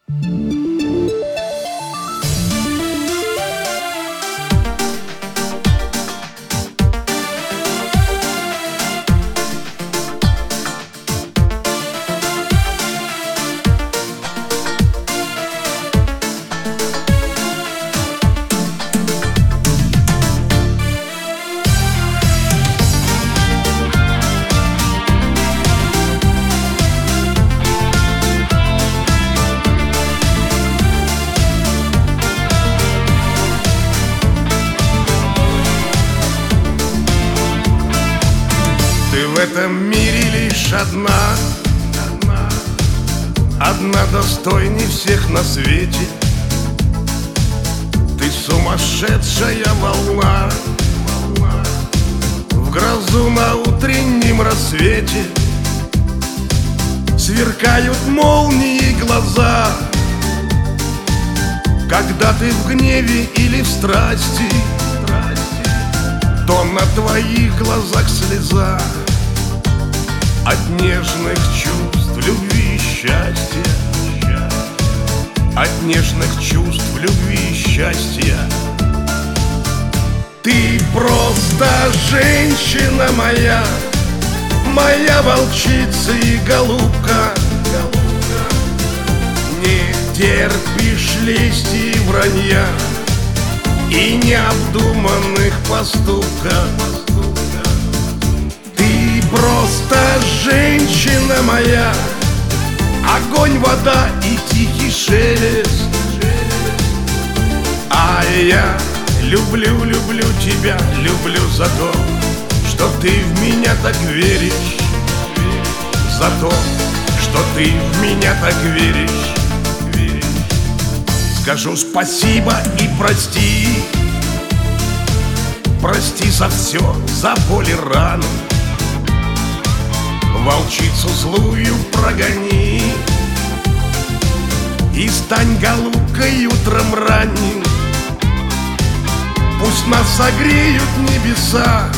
Ты в этом мире лишь одна, одна достойней всех на свете. Ты сумасшедшая волна в грозу на утреннем рассвете. Сверкают молнии глаза, когда ты в гневе или в страсти, то на твоих глазах слеза от нежных чувств, любви и счастья. От нежных чувств, любви и счастья. Ты просто женщина моя, моя волчица и голубка. Не терпишь лести и вранья и необдуманных поступков. Ты просто женщина моя, огонь, вода и тихий шелест. А я люблю, люблю тебя, люблю за то, что ты в меня так веришь. За то, что ты в меня так веришь. Скажу спасибо и прости. Прости за все, за боль и рану. Волчицу злую прогони и стань голубкой утром ранним. Пусть нас согреют небеса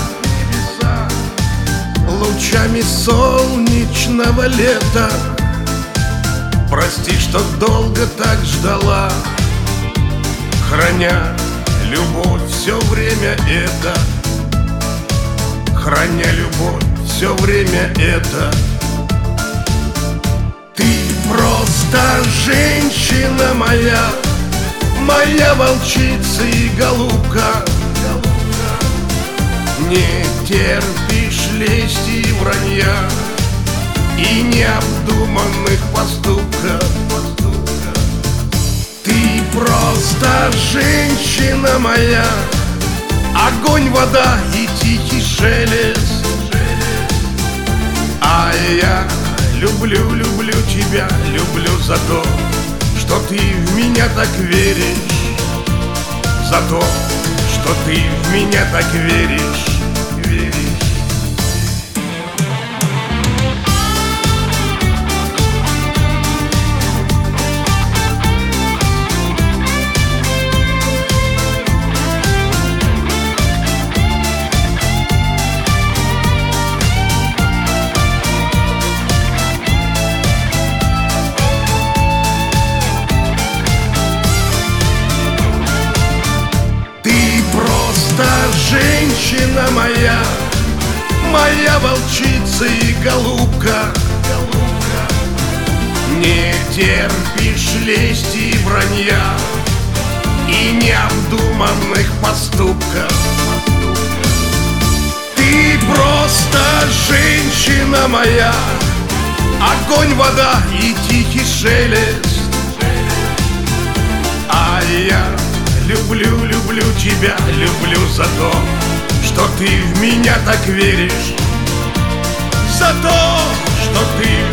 лучами солнечного лета. Прости, что долго так ждала, храня любовь все время это. Храня любовь все время это. Ты просто женщина моя, моя волчица и голубка. Не терпишь лести и вранья и необдуманных поступков. Ты просто женщина моя, огонь, вода и тихий шелест. А я люблю, люблю тебя, люблю за то, что ты в меня так веришь. За то, что ты в меня так веришь. Женщина моя, моя волчица и голубка. Не терпишь лести и вранья и необдуманных поступков. Ты просто женщина моя, огонь, вода и тихий шелест. А я люблю, люблю тебя, люблю за то, что ты в меня так веришь. За то, что ты